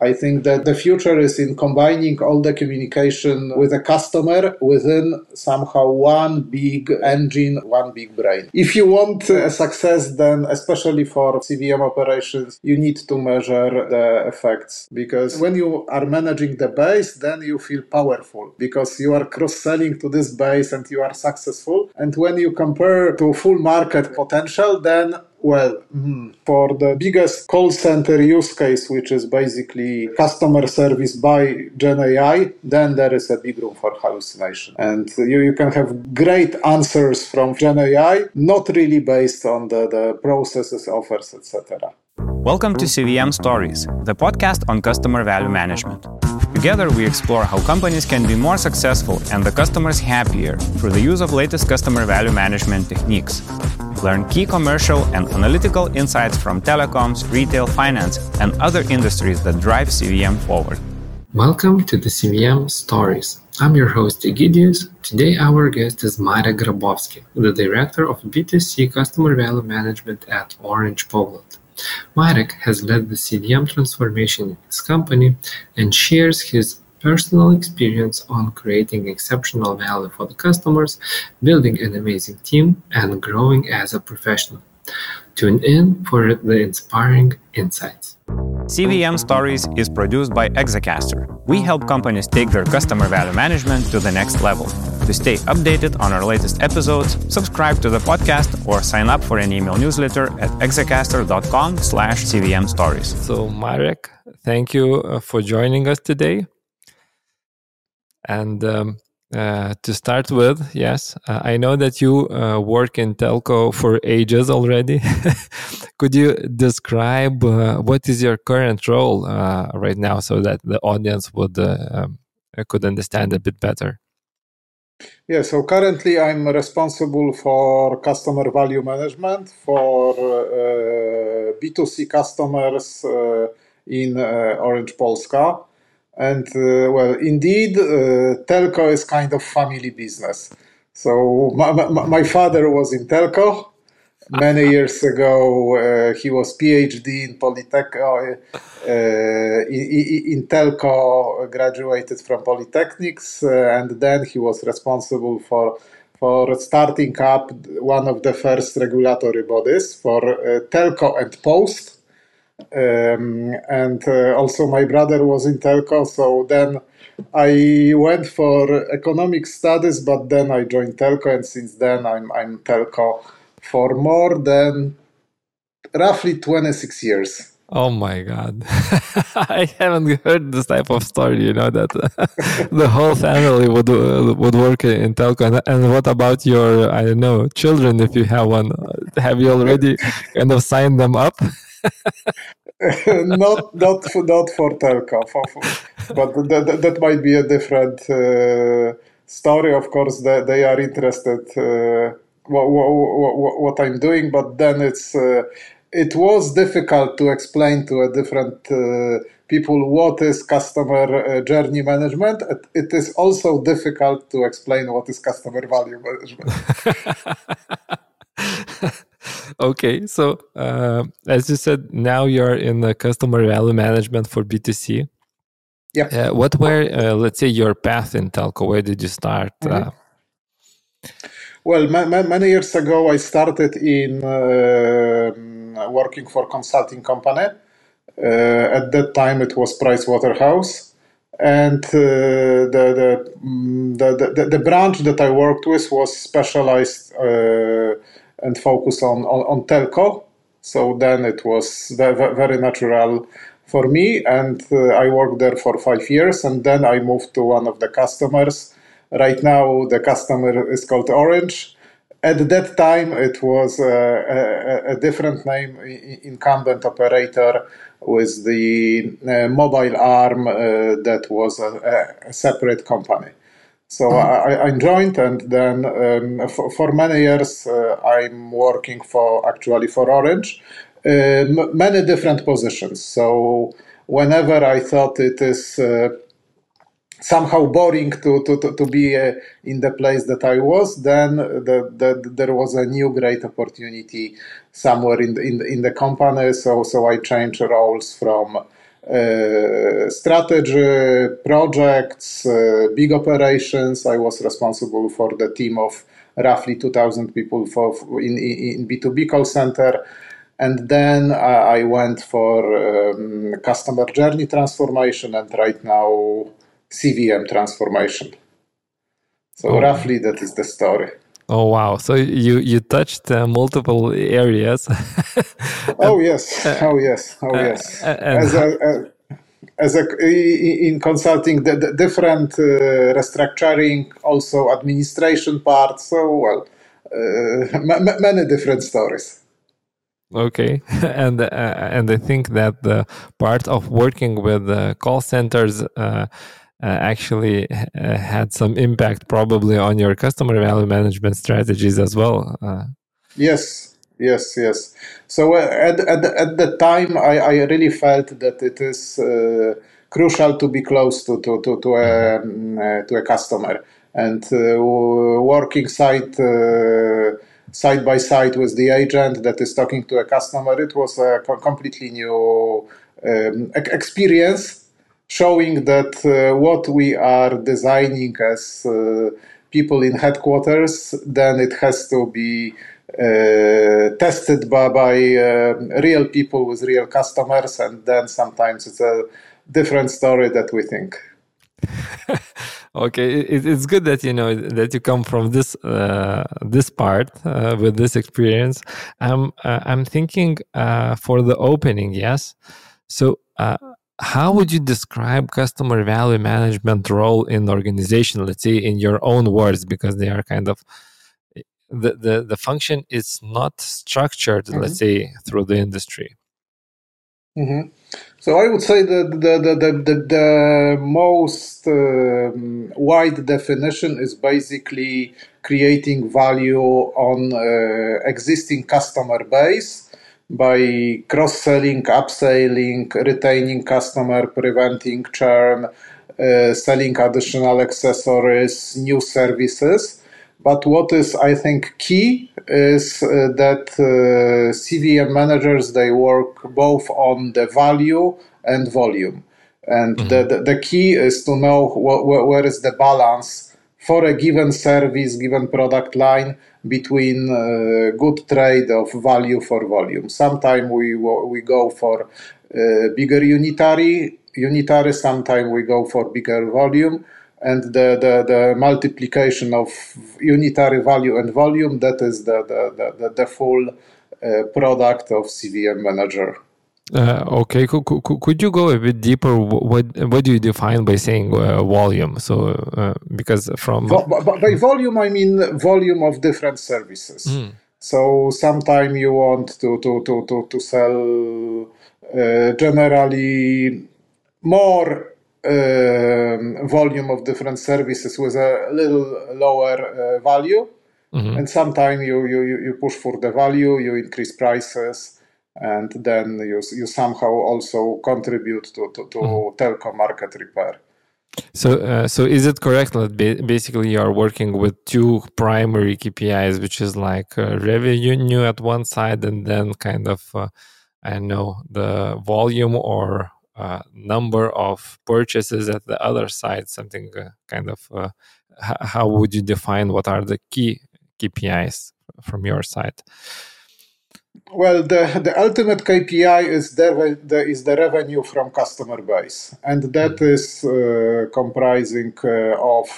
I think that the future is in combining all the communication with a customer within somehow one big engine, one big brain. If you want a success, then especially for CVM operations, you need to measure the effects, because when you are managing the base, then you feel powerful because you are cross-selling to this base and you are successful. And when you compare to full market potential, then for the biggest call center use case, which is basically customer service by Gen AI, then there is a big room for hallucination. And you can have great answers from Gen AI, not really based on the processes, offers, etc. Welcome to CVM Stories, the podcast on customer value management. Together, we explore how companies can be more successful and the customers happier through the use of latest customer value management techniques. Learn key commercial and analytical insights from telecoms, retail, finance, and other industries that drive CVM forward. Welcome to the CVM Stories. I'm your host, Egidius. Today, our guest is Marek Grabowski, the Director of B2C Customer Value Management at Orange Poland. Marek has led the CVM transformation in his company and shares his personal experience on creating exceptional value for the customers, building an amazing team, and growing as a professional. Tune in for the inspiring insights. CVM Stories is produced by Exacaster. We help companies take their customer value management to the next level. To stay updated on our latest episodes, subscribe to the podcast or sign up for an email newsletter at exacaster.com/CVM Stories. So, Marek, thank you for joining us today. And to start with, I know that you work in telco for ages already. Could you describe what is your current role right now so that the audience could understand a bit better? Yeah, so currently I'm responsible for customer value management for B2C customers in Orange Polska. And indeed, telco is kind of family business. So my father was in telco. Many years ago, he was PhD in Polytech, in telco, graduated from Polytechnics, and then he was responsible for starting up one of the first regulatory bodies for telco and post. Also my brother was in telco, so then I went for economic studies, but then I joined telco, and since then I'm telco for more than roughly 26 years. Oh my God. I haven't heard this type of story, that the whole family would work in telco. And what about your, children, if you have one? Have you already kind of signed them up? Not for telco, but that might be a different story. Of course, they are interested what I'm doing, but then it was difficult to explain to a different people what is customer journey management. It is also difficult to explain what is customer value management. Okay, so as you said, now you're in the customer value management for B2C. Yeah. What were, let's say, your path in telco? Where did you start? Mm-hmm. Well, many years ago, I started in working for a consulting company. At that time, it was Pricewaterhouse. And the branch that I worked with was specialized and focused on telco. So then it was very natural for me. And I worked there for 5 years. And then I moved to one of the customers. Right now, the customer is called Orange. At that time, it was a different name, incumbent operator with the mobile arm that was a separate company. So I joined, and then for many years I'm working for Orange, many different positions. So whenever I thought it is somehow boring to be in the place that I was, then there was a new great opportunity somewhere in the company. So I changed roles from strategy, projects, big operations. I was responsible for the team of roughly 2,000 people in B2B call center. And then I went for customer journey transformation and right now CVM transformation. So roughly that is the story. Oh wow! So you touched multiple areas. Oh yes! In consulting, the different restructuring, also administration part. So many different stories. Okay, and I think that the part of working with call centers actually had some impact probably on your customer value management strategies as well. Yes. So at the time, I really felt that it is crucial to be close to a customer and working side by side with the agent that is talking to a customer. It was a completely new experience, showing that what we are designing as people in headquarters, then it has to be tested by real people with real customers, and then sometimes it's a different story that we think. Okay, it's good that you know that you come from this part with this experience. I'm thinking for the opening, yes. So, how would you describe customer value management role in the organization? Let's say in your own words, because they are kind of the function is not structured. Mm-hmm. Let's say through the industry. Mm-hmm. So I would say that the most wide definition is basically creating value on existing customer base by cross-selling, upselling, retaining customer, preventing churn, selling additional accessories, new services. But what is, I think, key is that CVM managers, they work both on the value and volume. And mm-hmm. the key is to know where is the balance for a given service, given product line between good trade of value for volume. Sometimes we go for bigger unitary, sometimes we go for bigger volume. And the multiplication of unitary value and volume, that is the full product of CVM manager. Okay, could you go a bit deeper? What do you define by saying volume? So because from by volume I mean volume of different services. Mm. So sometimes you want to sell generally more volume of different services with a little lower value, mm-hmm. and sometimes you push for the value, you increase prices, and then you somehow also contribute to mm-hmm. telco market repair. So is it correct that basically you are working with two primary KPIs, which is like revenue at one side and then kind of the volume or number of purchases at the other side, something kind of how would you define what are the key KPIs from your side? Well, the ultimate KPI is the revenue from customer base, and that is comprising of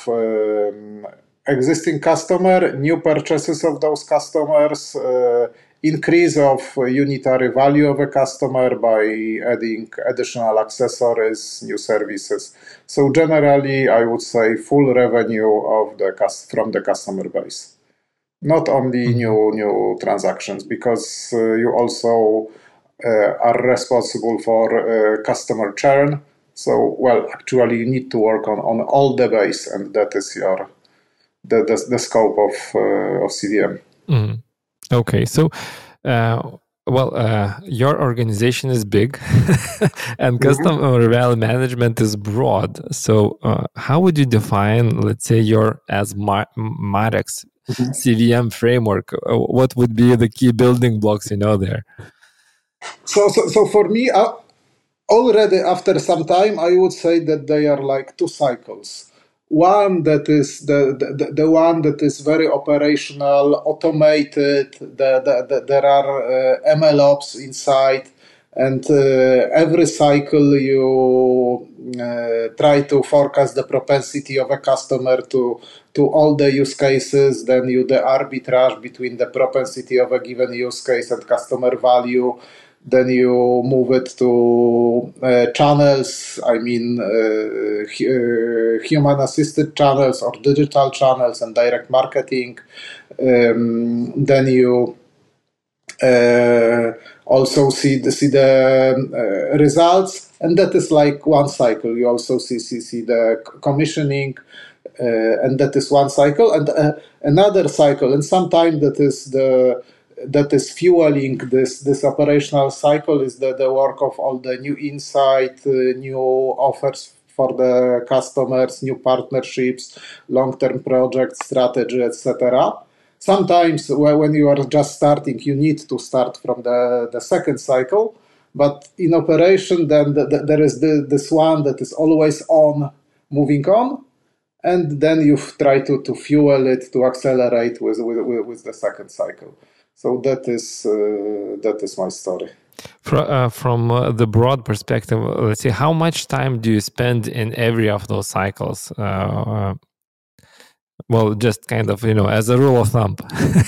existing customer, new purchases of those customers, increase of unitary value of a customer by adding additional accessories, new services. So generally, I would say full revenue of from the customer base. Not only mm-hmm. new transactions, because you also are responsible for customer churn. So, actually, you need to work on all the base, and that is the scope of CVM. Mm-hmm. Okay, so your organization is big, and customer value management is broad. So, how would you define, let's say, your as Marex CVM framework? What would be the key building blocks there? So for me, already after some time, I would say that they are like two cycles. One that is the one that is very operational, automated. There are MLOps inside, and every cycle you try to forecast the propensity of a customer to all the use cases. Then you the arbitrage between the propensity of a given use case and customer value. Then you move it to channels, I mean, human assisted channels or digital channels and direct marketing. Then you also see the results, and that is like one cycle. You also see the commissioning, and that is one cycle, and another cycle, and sometimes that is fueling this operational cycle is the work of all the new insight, new offers for the customers, new partnerships, long-term projects, strategy, etc. Sometimes when you are just starting, you need to start from the second cycle, but in operation, then there is this one that is always on, moving on, and then you try to fuel it, to accelerate with the second cycle. So that is my story. From the broad perspective, let's see, how much time do you spend in every of those cycles? Well, just kind of, as a rule of thumb.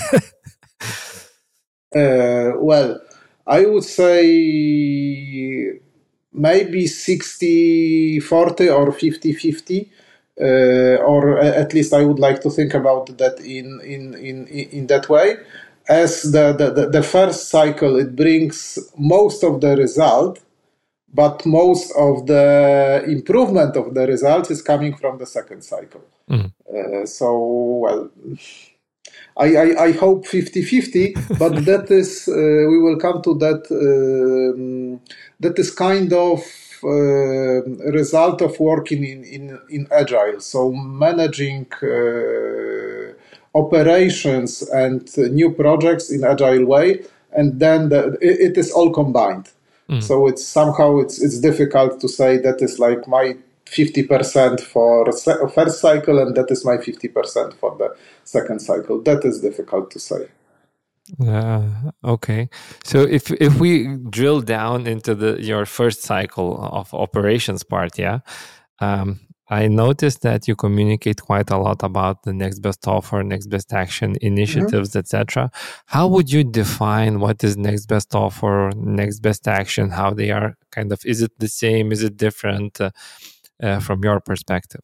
Well, I would say maybe 60-40 or 50-50. Or at least I would like to think about that in that way. As the first cycle, it brings most of the result, but most of the improvement of the results is coming from the second cycle. I hope 50-50, but that is, we will come to that, that is kind of result of working in Agile. So managing operations and new projects in Agile way, and then it is all combined. So it's somehow it's difficult to say that is like my 50% for first cycle and that is my 50% for the second cycle. That is difficult to say. Okay. So if we drill down into your first cycle of operations part, I noticed that you communicate quite a lot about the next best offer, next best action initiatives, etc. How would you define what is next best offer, next best action? How they are kind of, is it the same? Is it different from your perspective?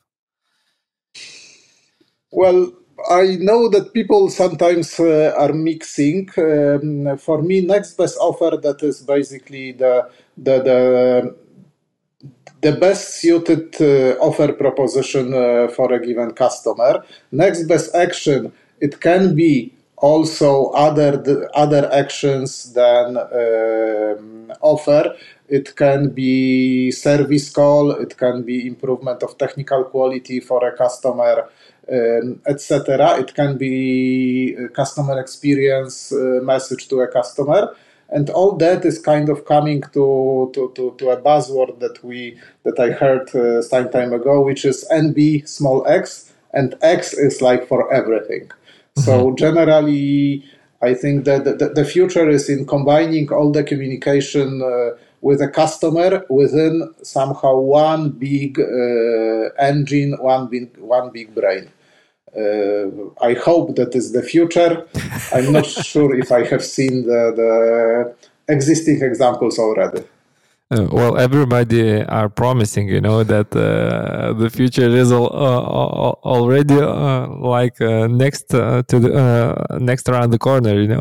Well, I know that people sometimes are mixing. For me, next best offer, that is basically the best suited offer proposition for a given customer. Next best action, it can be also other actions than offer. It can be service call, it can be improvement of technical quality for a customer, etc. It can be customer experience message to a customer. And all that is kind of coming to a buzzword that I heard some time ago, which is NB small x, and X is like for everything. So generally, I think that the future is in combining all the communication with a customer within somehow one big engine, one big brain. I hope that is the future. I'm not sure if I have seen the existing examples already. Well, everybody are promising, that the future is already like next to the next around the corner,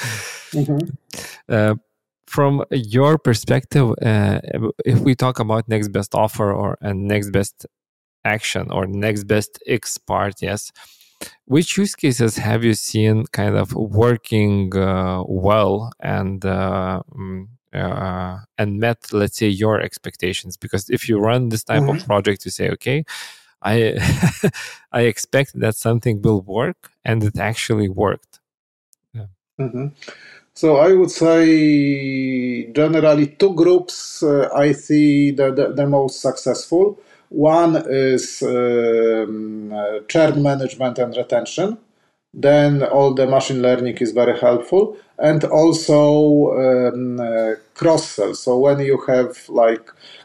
From your perspective, if we talk about next best offer and next best action or next best X part, yes, which use cases have you seen kind of working well and met, let's say, your expectations? Because if you run this type of project, you say, okay, I I expect that something will work, and it actually worked. So I would say generally two groups I see the most successful. One is churn management and retention. Then all the machine learning is very helpful, and also cross sell. So when you have like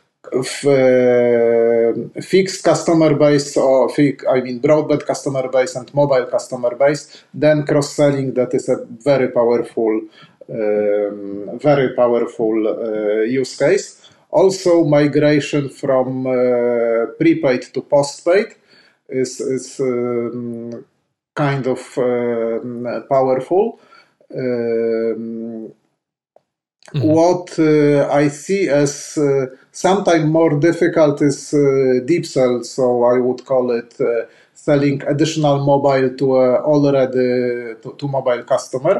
fixed customer base, or broadband customer base and mobile customer base, then cross selling, that is a very powerful use case. Also, migration from prepaid to postpaid is kind of powerful. What I see as sometimes more difficult is deep sell, so I would call it selling additional mobile to already to mobile customer.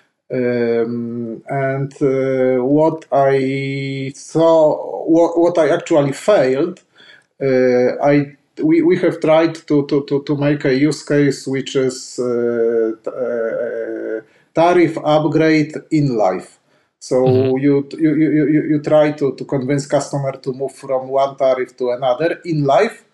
And what I saw, what I actually failed, we have tried to make a use case which is tariff upgrade in life. So you try to convince customer to move from one tariff to another in life,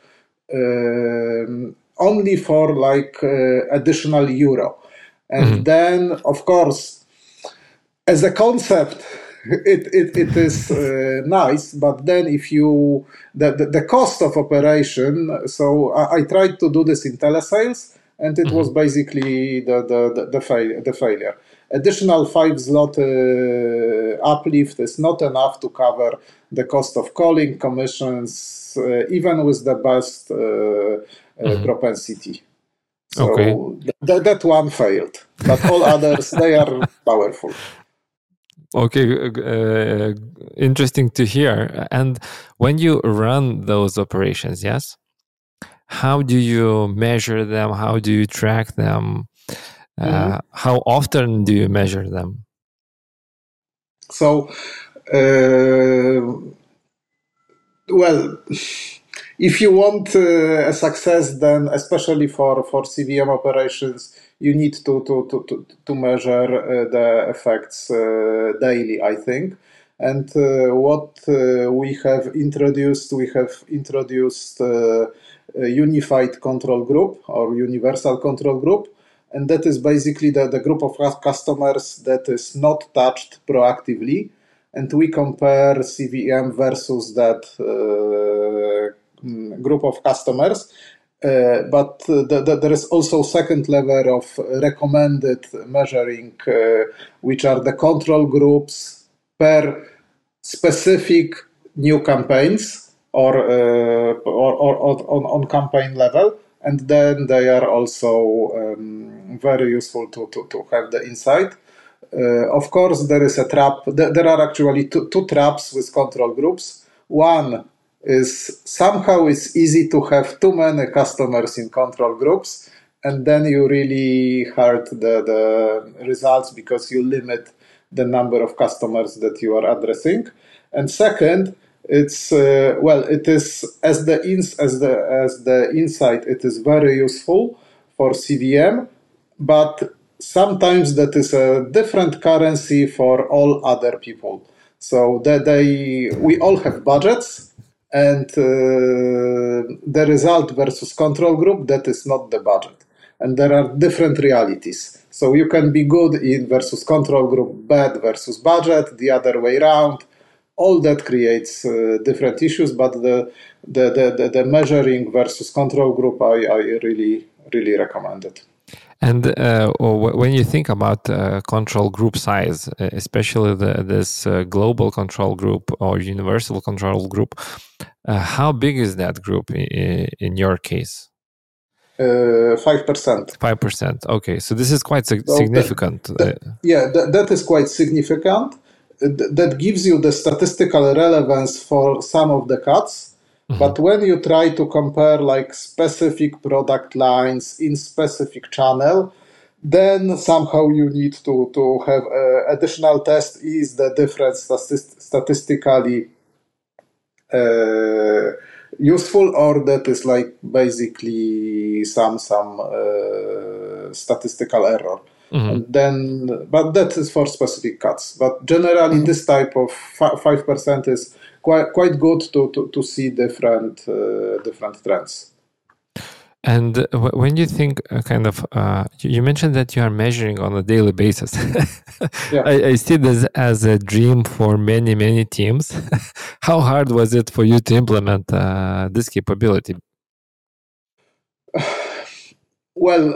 only for like additional euro. And then, of course, as a concept, it is nice, but then if you the cost of operation. So I tried to do this in telesales, and it was basically the failure. Additional 5 zloty uplift is not enough to cover the cost of calling, commissions, even with the best propensity. So that one failed, but all others, they are powerful. Okay, interesting to hear. And when you run those operations, yes, how do you measure them? How do you track them? How often do you measure them? So, well, if you want a success, then especially for CVM operations, you need to measure the effects daily, I think. And what we have introduced a unified control group or universal control group. And that is basically the group of customers that is not touched proactively. And we compare CVM versus that group of customers. But there is also second level of recommended measuring, which are the control groups per specific new campaigns or on campaign level. And then they are also very useful to have the insight. Of course, there is a trap. There are actually two traps with control groups. One is somehow it's easy to have too many customers in control groups, and then you really hurt the results because you limit the number of customers that you are addressing. And second, it's it is as the insight, it is very useful for CVM, but sometimes that is a different currency for all other people. So that we all have budgets, and the result versus control group, that is not the budget. And there are different realities. So you can be good in versus control group, bad versus budget, the other way around. All that creates different issues, but the measuring versus control group, I really recommend it. And when you think about control group size, especially this global control group or universal control group, how big is that group in your case? 5%. 5%. Okay, so this is quite significant. That is quite significant. That gives you the statistical relevance for some of the cuts. But when you try to compare like specific product lines in specific channel, then somehow you need to have additional test. Is the difference statistically useful, or that is like basically some statistical error? And then, but that is for specific cuts. But generally, this type of 5% is quite good to see different trends. And when you think you mentioned that you are measuring on a daily basis. Yeah. I see this as a dream for many, many teams. How hard was it for you to implement this capability? Well,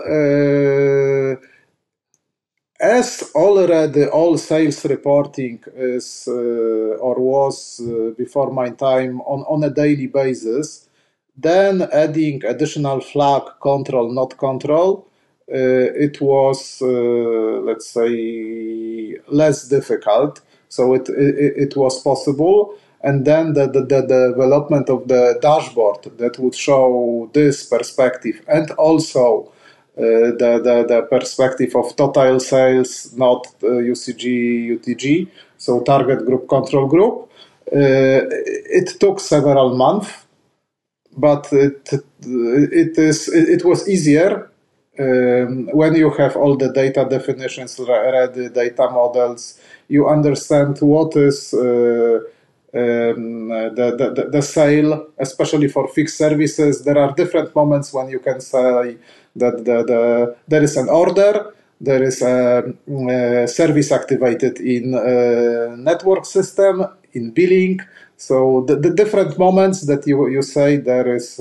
as already all sales reporting is or was before my time on a daily basis, then adding additional flag control, not control, it was, let's say, less difficult. So it was possible. And then the development of the dashboard that would show this perspective, and also the perspective of total sales, not UCG, UTG, so target group, control group. It took several months, but it was easier when you have all the data definitions ready, data models. You understand what is the sale, especially for fixed services. There are different moments when you can say that there is an order, there is a service activated in network system, in billing. So the different moments that you say there is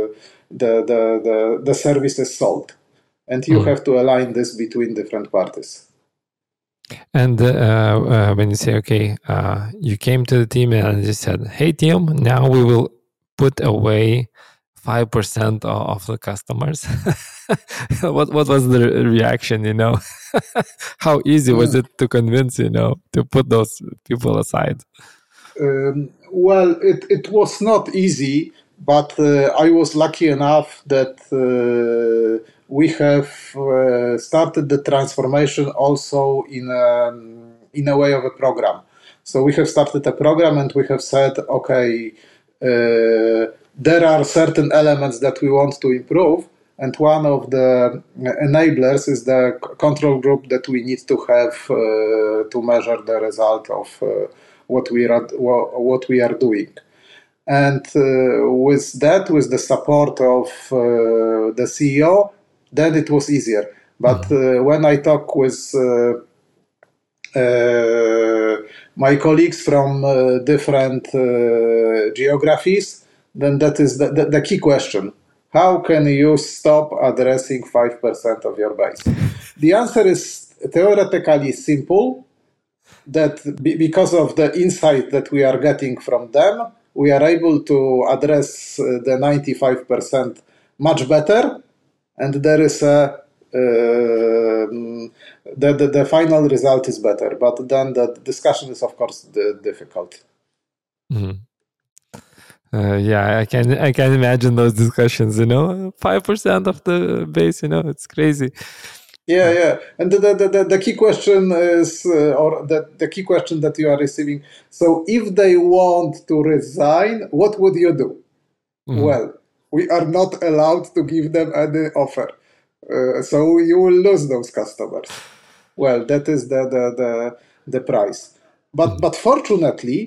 the service is sold, and you have to align this between different parties. And when you say, okay, you came to the team and you said, hey, team, now we will put away 5% of the customers. What was the reaction, How easy was it to convince, to put those people aside? Well, it was not easy, but I was lucky enough that we have started the transformation also in a way of a program. So we have started a program and we have said, okay, there are certain elements that we want to improve, and one of the enablers is the control group that we need to have to measure the result of what we are doing. And with the support of the CEO, then it was easier. But when I talk with my colleagues from different geographies, then that is the key question. How can you stop addressing 5% of your base? The answer is theoretically simple, that because of the insight that we are getting from them, we are able to address the 95% much better, and there is the final result is better. But then the discussion is, of course, difficult. Mm-hmm. Yeah, I can imagine those discussions. 5% of the base. It's crazy. Yeah, and the key question is, or the key question that you are receiving. So, if they want to resign, what would you do? Mm-hmm. Well, we are not allowed to give them any offer, so you will lose those customers. Well, that is the price. But fortunately,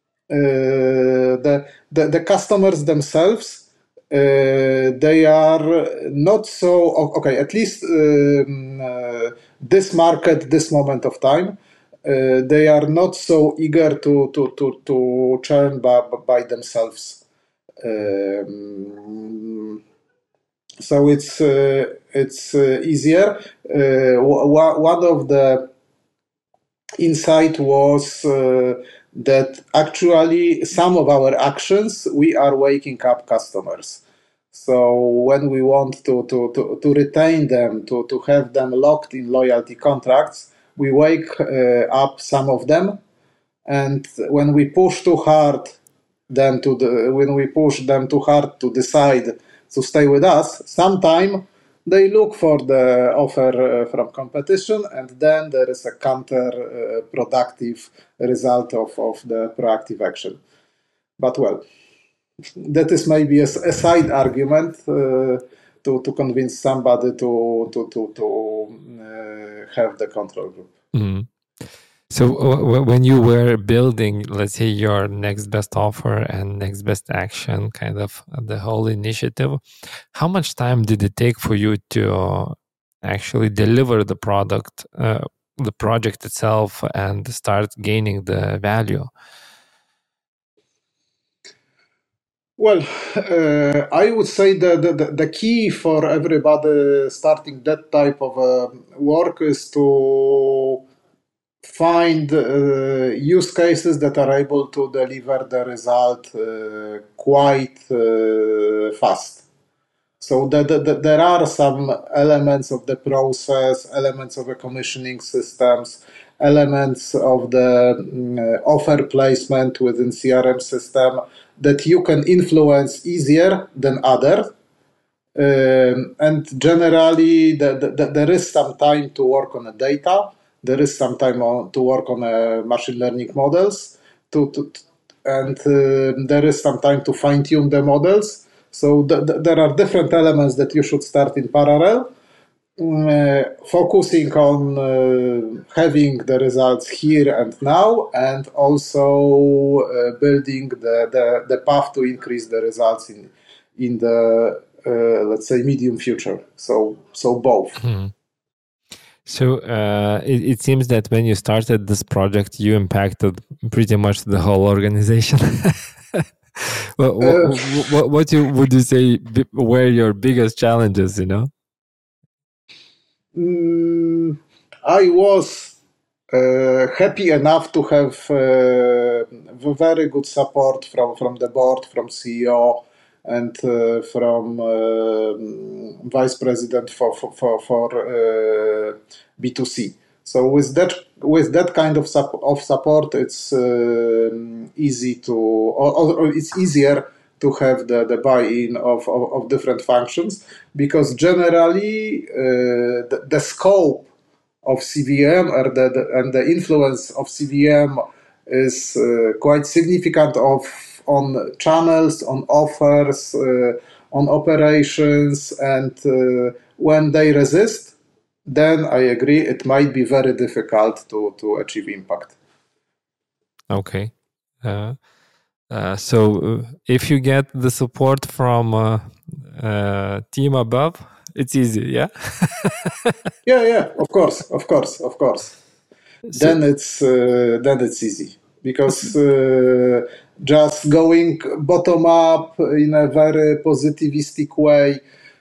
the customers themselves, they are not so okay. At least this market, this moment of time, they are not so eager to churn by themselves. So it's easier. One of the insight was that actually some of our actions, we are waking up customers. So when we want to retain them, to have them locked in loyalty contracts, we wake up some of them. And when we push too hard, when we push them too hard to decide to stay with us, sometime they look for the offer from competition, and then there is a counter-productive result of the proactive action. But well, that is maybe a side argument to convince somebody to have the control group. Mhm. So when you were building, let's say, your next best offer and next best action, kind of the whole initiative, how much time did it take for you to actually deliver the product, the project itself, and start gaining the value? Well, I would say the key for everybody starting that type of work is to find use cases that are able to deliver the result quite fast. So there are some elements of the process, elements of the commissioning systems, elements of the offer placement within CRM system that you can influence easier than others. And generally, there is some time to work on the data. There is some time to work on machine learning models, and there is some time to fine tune the models. So there are different elements that you should start in parallel, focusing on having the results here and now, and also building the path to increase the results in the let's say medium future. So both. Mm-hmm. So it seems that when you started this project, you impacted pretty much the whole organization. What would you say were your biggest challenges? I was happy enough to have very good support from the board, from CEO, and from vice president for B2C. So with that kind of support, it's easy to, or it's easier to have the buy-in of different functions, because generally the scope of CVM and the influence of CVM is quite significant on channels, on offers, on operations, and when they resist, then I agree it might be very difficult to achieve impact. Okay. So if you get the support from team above, it's easy, yeah? Yeah, of course. Then it's easy, because just going bottom up in a very positivistic way,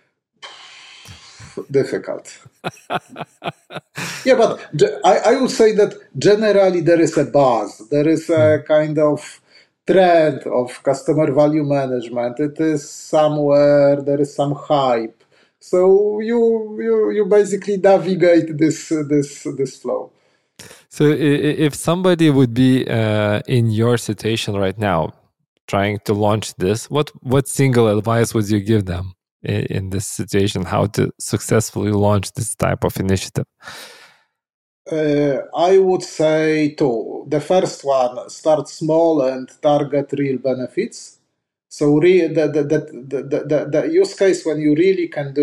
difficult. Yeah, but I would say that generally there is a buzz. There is a kind of trend of customer value management. It is somewhere, there is some hype. So you basically navigate this flow. So if somebody would be in your situation right now, trying to launch this, what single advice would you give them in this situation, how to successfully launch this type of initiative? I would say two. The first one, start small and target real benefits. So the use case when you really can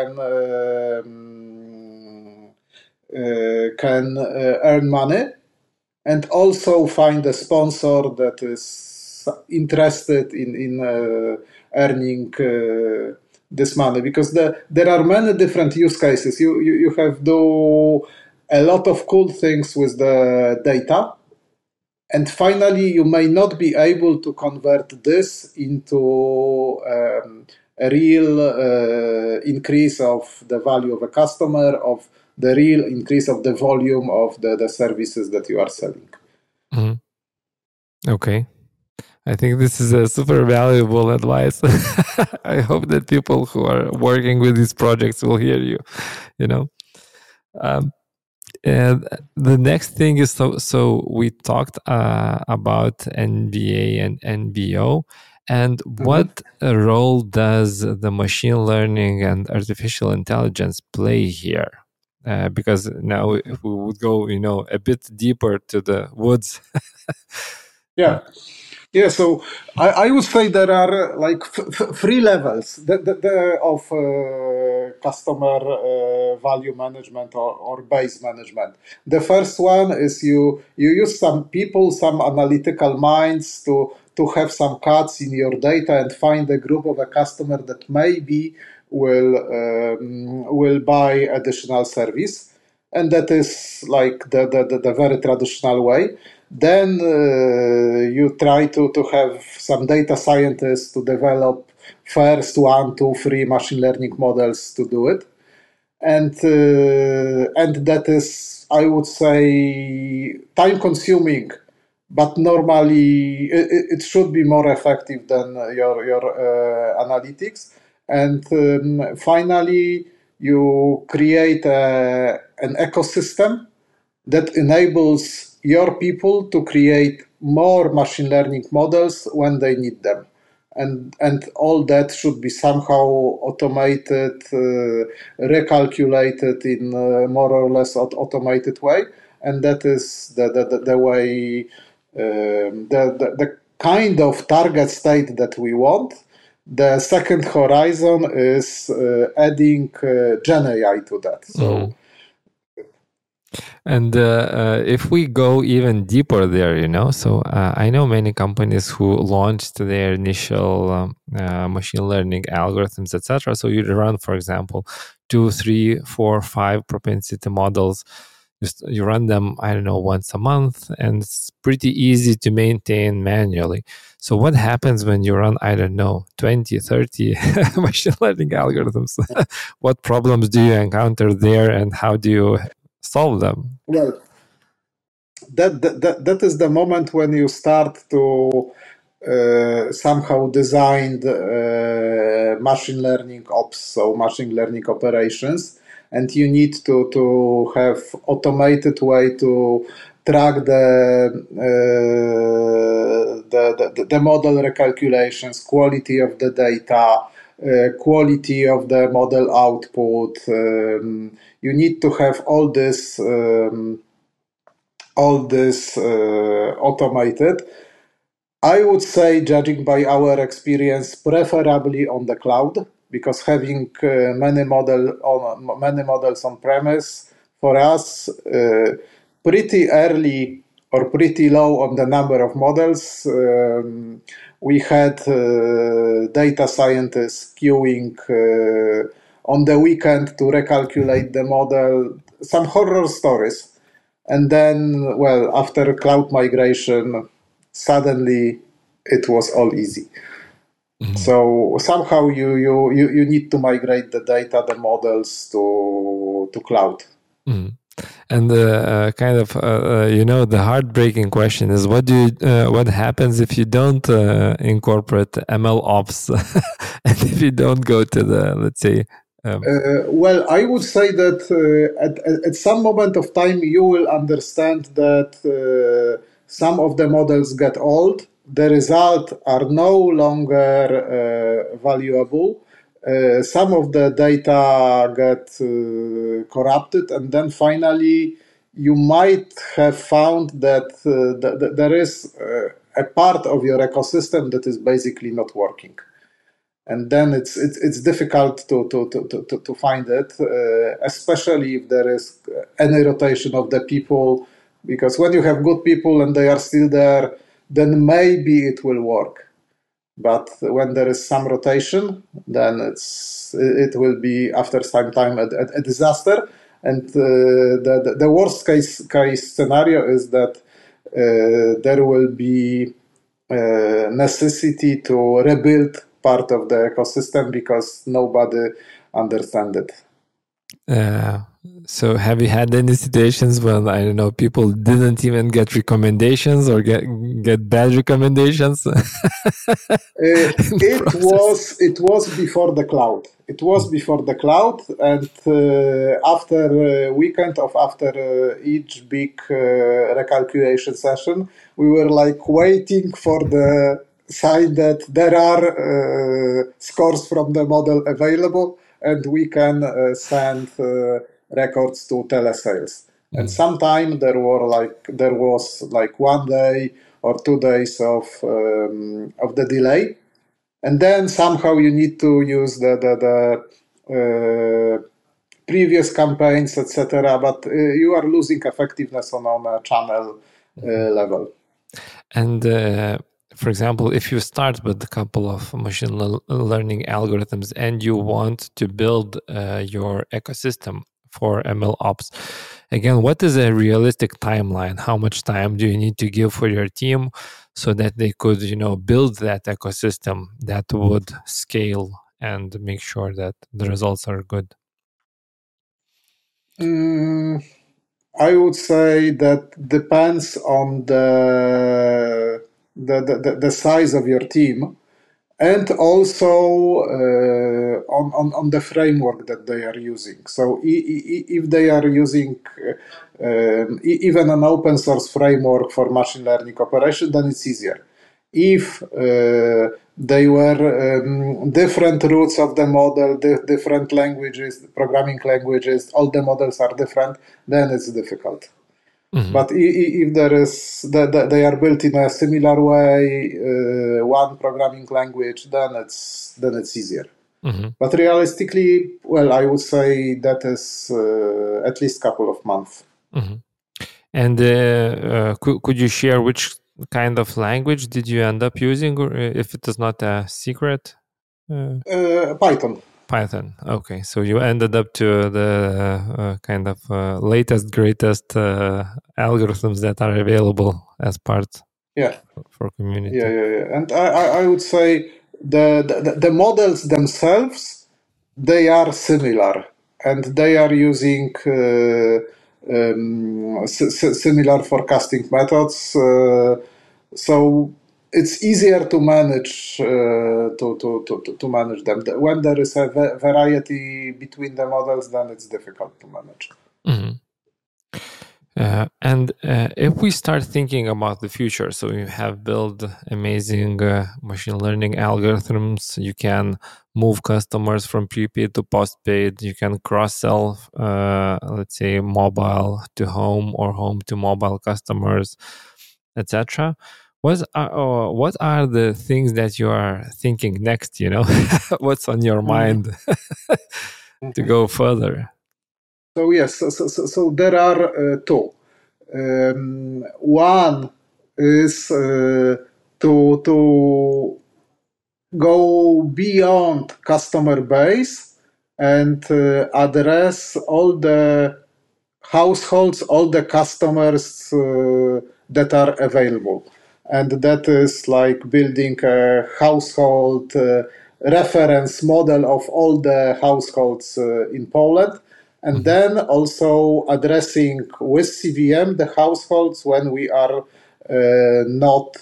earn money, and also find a sponsor that is interested in earning this money, because there are many different use cases. You have do a lot of cool things with the data, and finally you may not be able to convert this into a real increase of the value of a customer, of the real increase of the volume of the services that you are selling. Mm-hmm. Okay. I think this is a super valuable advice. I hope that people who are working with these projects will hear you, And the next thing is, so we talked about NBA and NBO, and what role does the machine learning and artificial intelligence play here? Because now if we would go, a bit deeper to the woods. Yeah. So I would say there are like three levels of customer value management or base management. The first one is you use some people, some analytical minds to have some cuts in your data and find a group of a customer that maybe will buy additional service, and that is like the very traditional way. Then you try to have some data scientists to develop first 1, 2, 3 machine learning models to do it, and that is, I would say, time consuming, but normally it should be more effective than your analytics. And finally, you create an ecosystem that enables your people to create more machine learning models when they need them. And all that should be somehow automated, recalculated in a more or less automated way. And that is the way, the kind of target state that we want. The second horizon is adding Gen AI to that. So. And if we go even deeper there, so I know many companies who launched their initial machine learning algorithms, etc. So you run, for example, 2, 3, 4, 5 propensity models. You run them, I don't know, once a month, and it's pretty easy to maintain manually. So what happens when you run, I don't know, 20, 30 machine learning algorithms? What problems do you encounter there, and how do you solve them? Well, that is the moment when you start to somehow design machine learning ops, so machine learning operations, and you need to have automated way to track the model recalculations, quality of the data, quality of the model output. You need to have all this automated. I would say, judging by our experience, preferably on the cloud, because having many models on premise for us pretty early or pretty low on the number of models. We had data scientists queuing on the weekend to recalculate the model, some horror stories. And then, well, after cloud migration, suddenly it was all easy. Mm-hmm. So somehow you need to migrate the data, the models to cloud. Mm-hmm. And kind of the heartbreaking question is what happens if you don't incorporate ML ops and if you don't go to the, let's say, well, I would say that at some moment of time you will understand that some of the models get old, the results are no longer valuable. Some of the data get corrupted, and then finally you might have found that there is a part of your ecosystem that is basically not working, and then it's difficult to find it, especially if there is any rotation of the people, because when you have good people and they are still there, then maybe it will work. But when there is some rotation, then it will be after some time a disaster. And the worst case scenario is that there will be necessity to rebuild part of the ecosystem because nobody understands it. So have you had any situations when, I don't know, people didn't even get recommendations or get bad recommendations? It was before the cloud. It was before the cloud, and after each big recalculation session, we were like waiting for the sign that there are scores from the model available, and we can send records to telesales. And sometime there was like 1 day or 2 days of the delay, and then somehow you need to use the previous campaigns, etc. But you are losing effectiveness on a channel level. And for example, if you start with a couple of machine learning algorithms and you want to build your ecosystem for ML ops, again, what is a realistic timeline? How much time do you need to give for your team so that they could, build that ecosystem that would scale and make sure that the results are good? I would say that depends on the size of your team, and also on the framework that they are using. So if they are using even an open source framework for machine learning operation, then it's easier. If they were different roots of the model, different languages, programming languages, all the models are different, then it's difficult. But if there is, they are built in a similar way, one programming language, then it's easier. But realistically, well, I would say that is at least a couple of months. And could you share which kind of language did you end up using, or if it is not a secret? Python. Python. Okay, so you ended up to the kind of latest, greatest algorithms that are available as part for community. Yeah. And I would say the models themselves, they are similar, and they are using similar forecasting methods. So it's easier to manage to manage them. When there is a variety between the models, then it's difficult to manage. And if we start thinking about the future, so you have built amazing machine learning algorithms, you can move customers from prepaid to postpaid, you can cross-sell, let's say, mobile to home or home to mobile customers, etc. What are the things that you are thinking next, What's on your mind to go further? So yes, so there are two. One is to go beyond customer base and address all the households, all the customers that are available. And that is like building a household reference model of all the households in Poland. And then also addressing with CVM the households when we are not,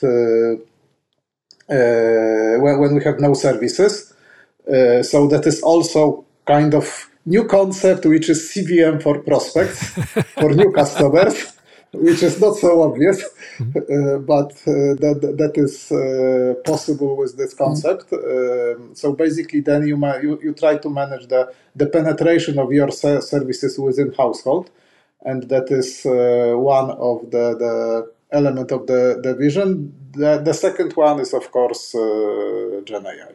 when we have no services. So that is also kind of new concept, which is CVM for prospects, for new customers, which is not so obvious, but that is possible with this concept. So basically, then you try to manage the penetration of your services within household, and that is one of the element of the vision. The second one is, of course, Gen AI.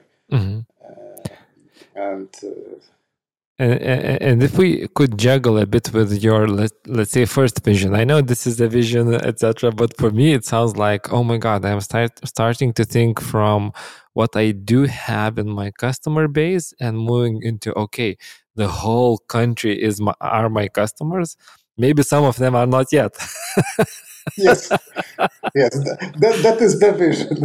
And if we could juggle a bit with your, let's say, first vision, I know this is a vision, etc. But for me, it sounds like, oh my God, I'm starting to think from what I do have in my customer base and moving into, okay, the whole country are my customers. Maybe some of them are not yet. Yes, that is the vision.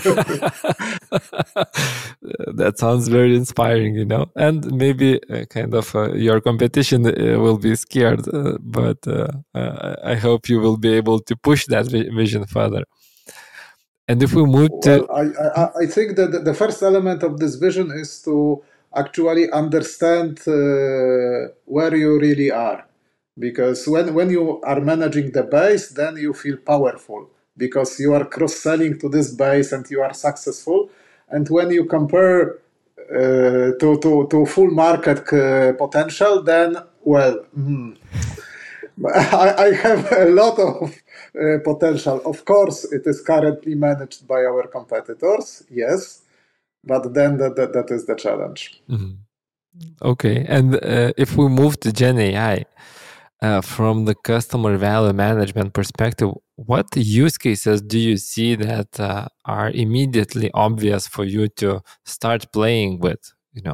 That sounds very inspiring, and maybe kind of your competition will be scared, but I hope you will be able to push that vision further. And if we move to... I think that the first element of this vision is to actually understand where you really are. Because when you are managing the base, then you feel powerful because you are cross-selling to this base and you are successful. And when you compare to full market potential, then, well, I have a lot of potential. Of course, it is currently managed by our competitors, yes, but then that is the challenge. Okay, and if we move to Gen AI, from the customer value management perspective, what use cases do you see that are immediately obvious for you to start playing with?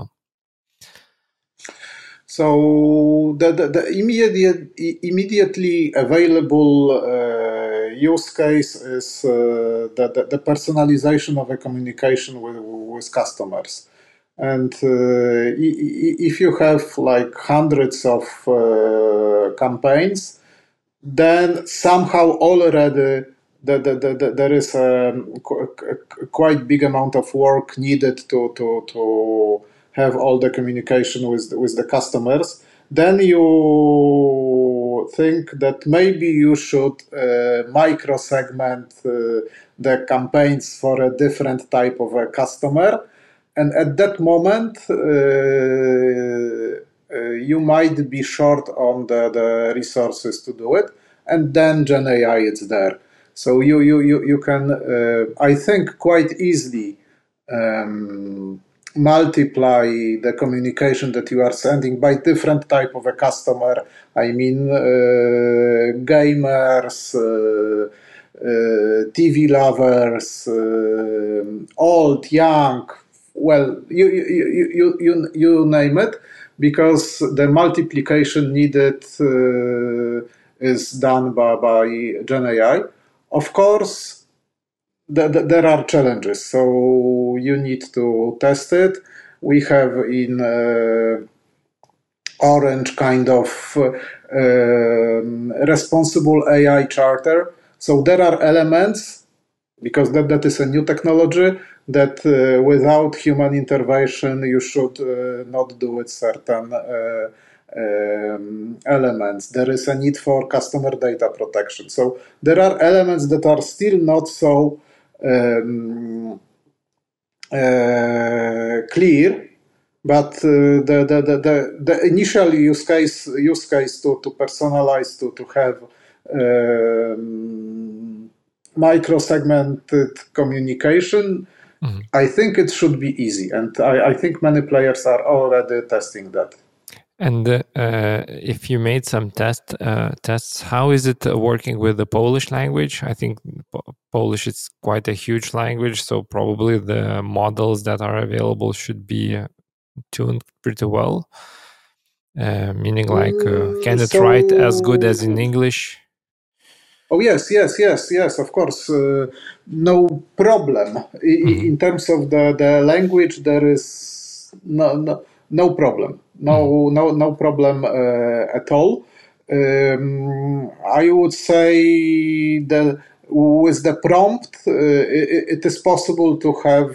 So the immediately available use case is the personalization of a communication with customers. And if you have like hundreds of campaigns, then somehow already there is a quite big amount of work needed to have all the communication with the customers. Then you think that maybe you should micro segment the campaigns for a different type of a customer, and at that moment you might be short on the resources to do it, and then Gen AI is there. So you can I think quite easily multiply the communication that you are sending by different type of a customer. I mean gamers, TV lovers, old, young, well, you name it, because the multiplication needed is done by Gen AI. Of course, there are challenges, so you need to test it. We have in Orange kind of responsible AI charter. So there are elements, because that is a new technology, that without human intervention you should not do it certain elements. There is a need for customer data protection. So there are elements that are still not so clear, but the initial use case to personalize, to have micro segmented communication, I think it should be easy, and I think many players are already testing that. And if you made some tests, how is it working with the Polish language? I think Polish is quite a huge language, so probably the models that are available should be tuned pretty well. Meaning, like, can it write as good as in English? Oh yes, of course, no problem. In terms of the language, there is no problem, no problem at all. I would say that with the prompt, it is possible to have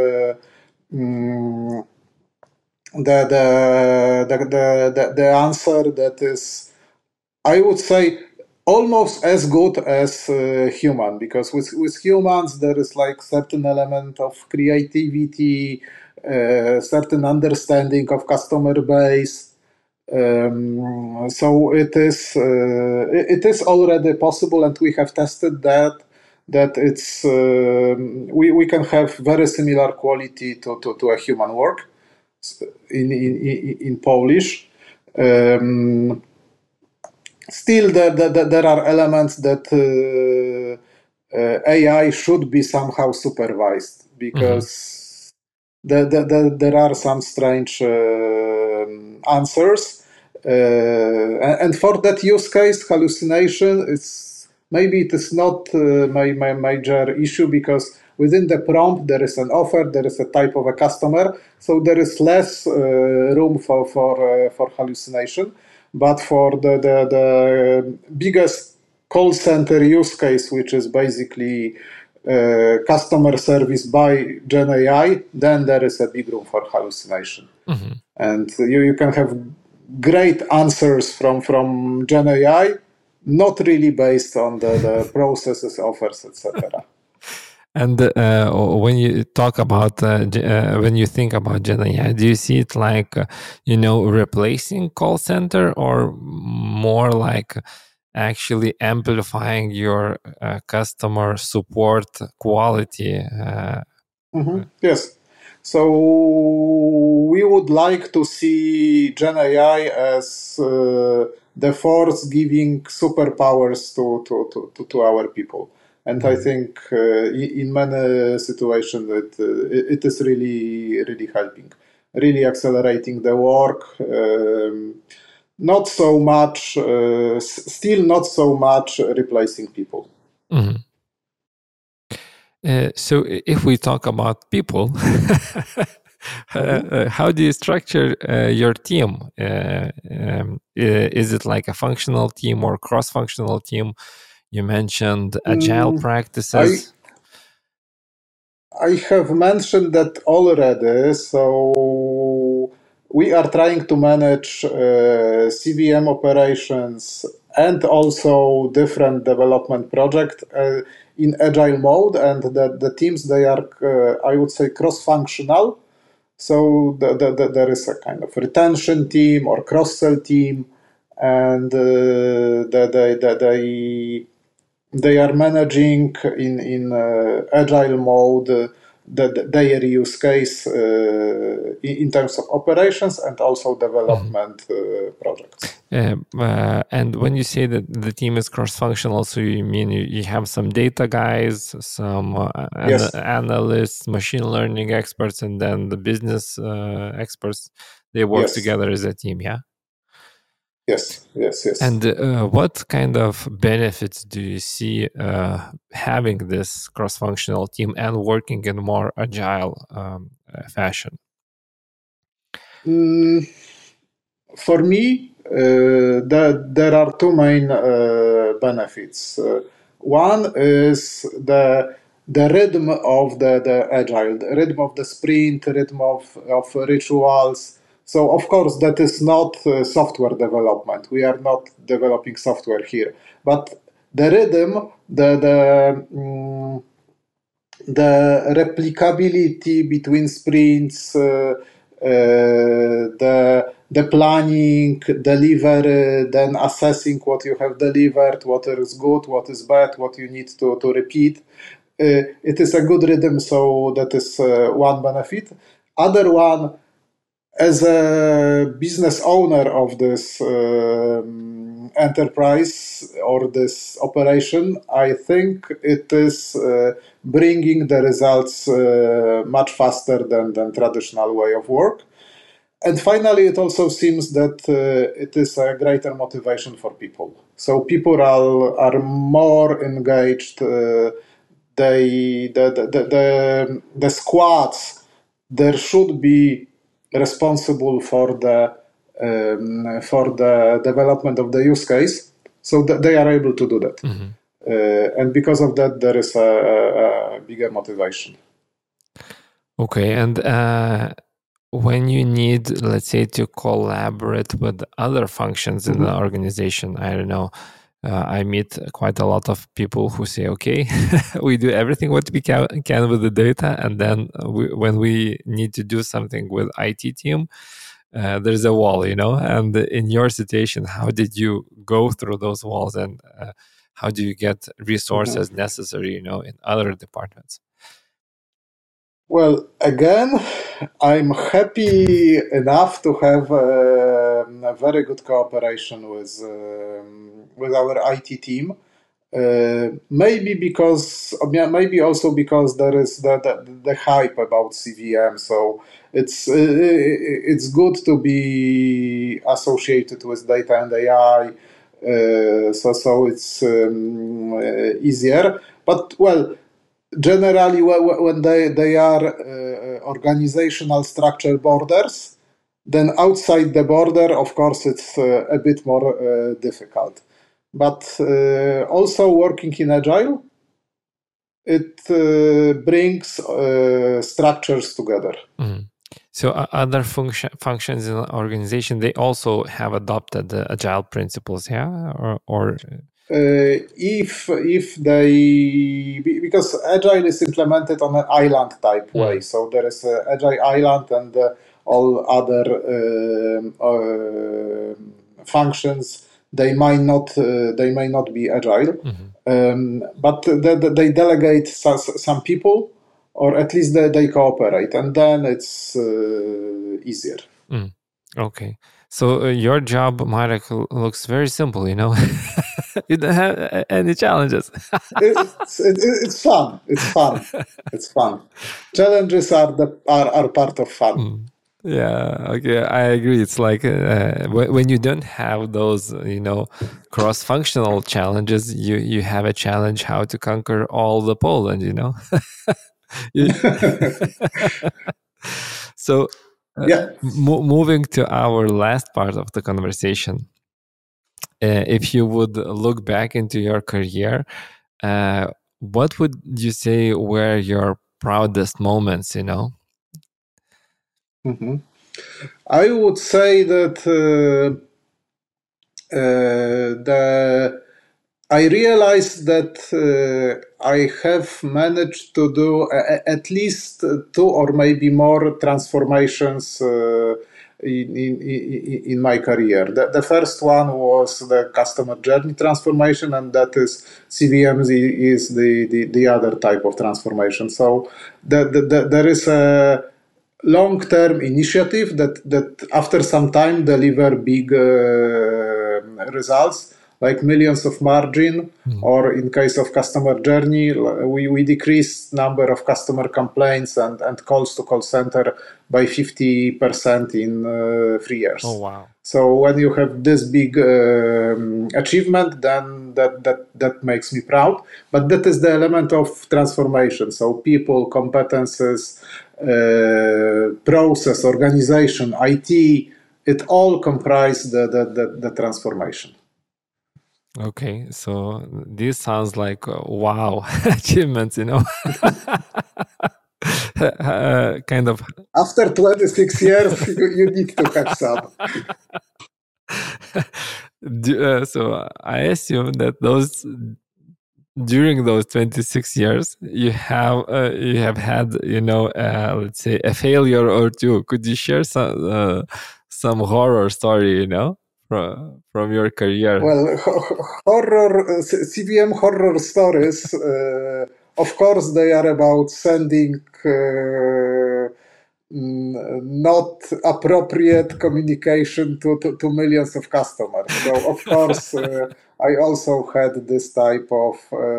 the answer that is, I would say, almost as good as human, because with humans there is like certain element of creativity, certain understanding of customer base. So it is already possible, and we have tested that it's we can have very similar quality to a human work in Polish. Still, there are elements that AI should be somehow supervised, because there are some strange answers. And for that use case, hallucination, maybe it is not my major issue, because within the prompt there is an offer, there is a type of a customer, so there is less room for hallucination. But for the biggest call center use case, which is basically customer service by Gen AI, then there is a big room for hallucination. And you can have great answers from Gen AI, not really based on the processes, offers, etc. And when you talk about when you think about Gen AI, do you see it like replacing call center, or more like actually amplifying your customer support quality? Yes. So we would like to see Gen AI as the force giving superpowers to our people. And I think in many situations it is really helping, really accelerating the work. Not so much, still not so much replacing people. Mm-hmm. So if we talk about people, how do you structure your team? Is it like a functional team or cross-functional team? You mentioned agile practices. I have mentioned that already. So we are trying to manage CVM operations and also different development projects in agile mode, and the teams, they are, I would say, cross-functional. So there is a kind of retention team or cross-sell team, and they are managing in agile mode their use case in terms of operations and also development projects. And when you say that the team is cross-functional, so you mean you have some data guys, some Yes. analysts, machine learning experts, and then the business experts, they work Yes. together as a team, yeah? Yes. And what kind of benefits do you see having this cross-functional team and working in more agile fashion? For me, there are two main benefits. One is the rhythm of the agile, the rhythm of the sprint, rhythm of rituals. So, of course, that is not software development. We are not developing software here. But the rhythm, the replicability between sprints, the planning, delivery, then assessing what you have delivered, what is good, what is bad, what you need to repeat. It is a good rhythm, so that is one benefit. Other one, as a business owner of this enterprise or this operation, I think it is bringing the results much faster than traditional way of work. And finally, it also seems that it is a greater motivation for people. So people are more engaged. The squads, there should be responsible for the development of the use case, so that they are able to do that. And because of that, there is a bigger motivation. Okay, and when you need, let's say, to collaborate with other functions in the organization, I don't know, I meet quite a lot of people who say, okay, we do everything what we can with the data, and then when we need to do something with IT team, there's a wall, and in your situation, how did you go through those walls, and how do you get resources necessary, in other departments? Well, again, I'm happy enough to have a very good cooperation with our IT team. Maybe also because there is the hype about CVM, so it's good to be associated with data and AI. So it's easier. But well, generally, when they are organizational structure borders, then outside the border, of course, it's a bit more difficult. But also working in Agile, it brings structures together. So other functions in the organization, they also have adopted the Agile principles, yeah? Or if they, because Agile is implemented on an island type way, so there is Agile island and all other functions. They might not be Agile, but they delegate some people, or at least they cooperate, and then it's easier. Okay. So your job, Marek, looks very simple, you know? You don't have any challenges. It's fun. It's fun. It's fun. Challenges are part of fun. Yeah, okay, I agree. It's like when you don't have those, cross-functional challenges, you have a challenge how to conquer all the Poland, So, Yeah. moving to our last part of the conversation, if you would look back into your career, what would you say were your proudest moments, Mm-hmm. I would say that I realized that I have managed to do at least two or maybe more transformations in my career. The first one was the customer journey transformation, and that is CVM is the other type of transformation. So there is a long-term initiative that after some time deliver big results, like millions of margin, or in case of customer journey, we decrease number of customer complaints and calls to call center by 50% in 3 years. Oh, wow. So when you have this big achievement, then that makes me proud. But that is the element of transformation. So people, competences, process, organization, IT, it all comprise the transformation. Okay, so this sounds like wow achievements, kind of. After 26 years, you need to have some. So I assume that during those 26 years, you have had, let's say a failure or two. Could you share some horror story, from your career? Well, CVM horror stories, of course, they are about sending not appropriate communication to millions of customers. So, of course, I also had this type of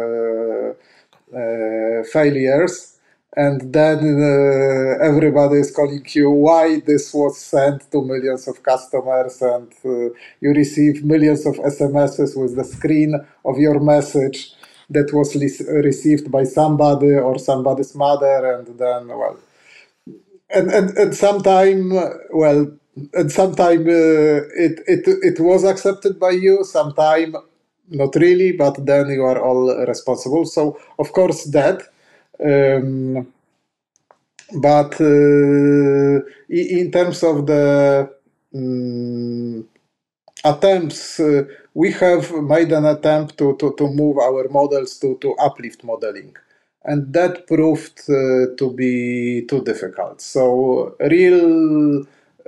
failures. And then everybody is calling you why this was sent to millions of customers, and you receive millions of SMSs with the screen of your message that was received by somebody or somebody's mother, and then and sometime it was accepted by you, sometime not really, but then you are all responsible. So of course that. But in terms of the attempts, we have made an attempt to move our models to uplift modeling. And that proved to be too difficult. So real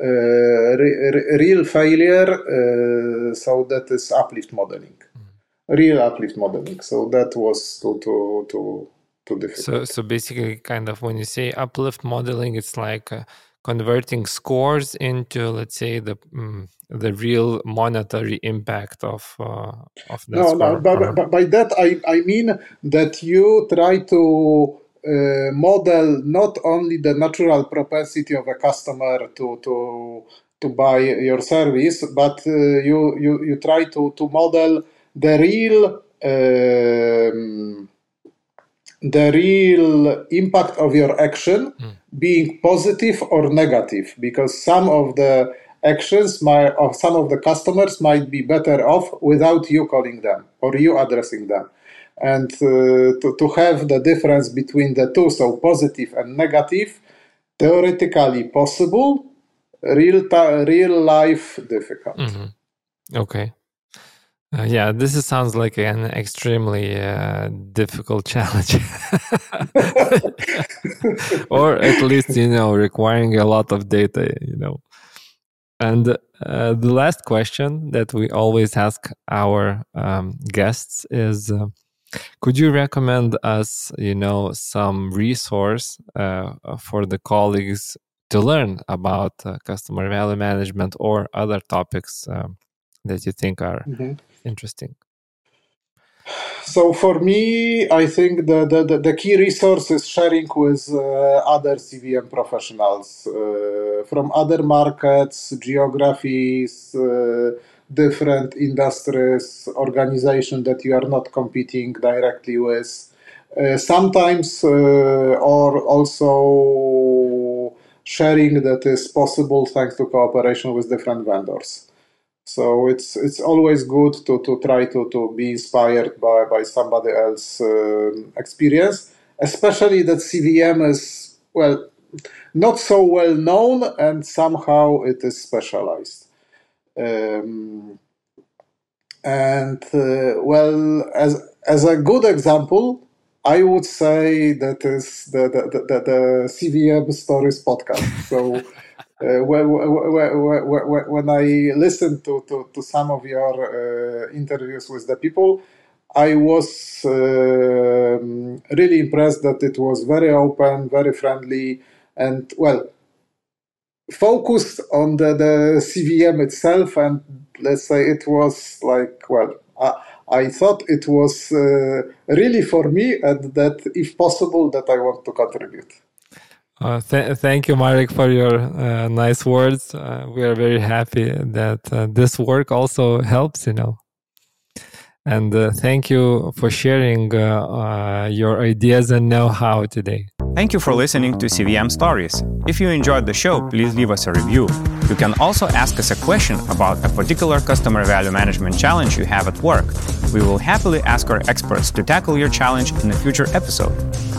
failure, so that is uplift modeling. Real uplift modeling. So that was too difficult. So basically, kind of when you say uplift modeling, it's like converting scores into, let's say, the real monetary impact of that no, score. By that I mean that you try to model not only the natural propensity of a customer to buy your service, but you try to model the real impact of your action being positive or negative, because some of the actions of some of the customers might be better off without you calling them or you addressing them. And to have the difference between the two, so positive and negative, theoretically possible, real life difficult. Okay. Yeah, sounds like an extremely difficult challenge. Or at least, requiring a lot of data, And the last question that we always ask our guests is, could you recommend us, some resource for the colleagues to learn about customer value management or other topics that you think are interesting? So for me, I think the key resource is sharing with other CVM professionals from other markets, geographies, different industries, organizations that you are not competing directly with. Sometimes or also sharing that is possible thanks to cooperation with different vendors. So it's always good to try to be inspired by somebody else's experience, especially that CVM is, well, not so well known and somehow it is specialized. Well, as a good example, I would say that is the CVM Stories podcast. So when I listened to some of your interviews with the people, I was really impressed that it was very open, very friendly, and well, focused on the CVM itself. And let's say it was like, well, I thought it was really for me, and that if possible, that I want to contribute. Thank you, Marek, for your nice words. We are very happy that this work also helps, And thank you for sharing your ideas and know-how today. Thank you for listening to CVM Stories. If you enjoyed the show, please leave us a review. You can also ask us a question about a particular customer value management challenge you have at work. We will happily ask our experts to tackle your challenge in a future episode.